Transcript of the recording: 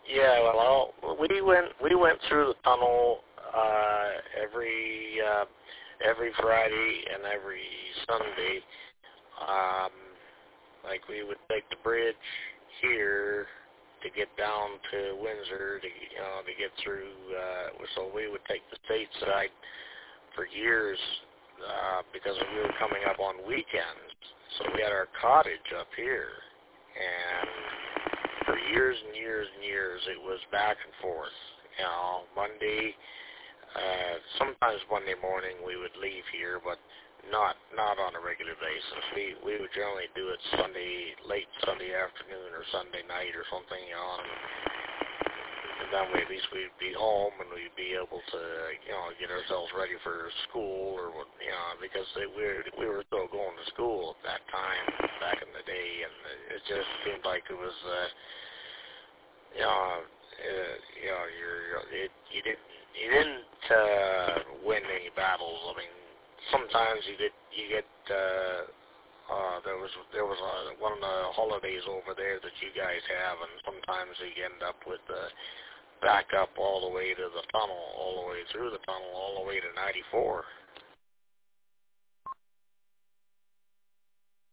Yeah, well, we went through the tunnel every Friday and every Sunday. Um, like we would take the bridge here to get down to Windsor to get through. So we would take the state side for years because we were coming up on weekends. So we had our cottage up here, and for years and years and years, it was back and forth. Monday, sometimes Monday morning we would leave here, but not on a regular basis. We would generally do it late Sunday afternoon or Sunday night or something, and then at least we'd be home and we'd be able to, get ourselves ready for school or what, because we were still going to school at that time back in the day, and it just seemed like it was, you didn't win any battles. I mean, sometimes you get there was one of the holidays over there that you guys have, and sometimes you end up with back up all the way to the tunnel, all the way through the tunnel, all the way to 94.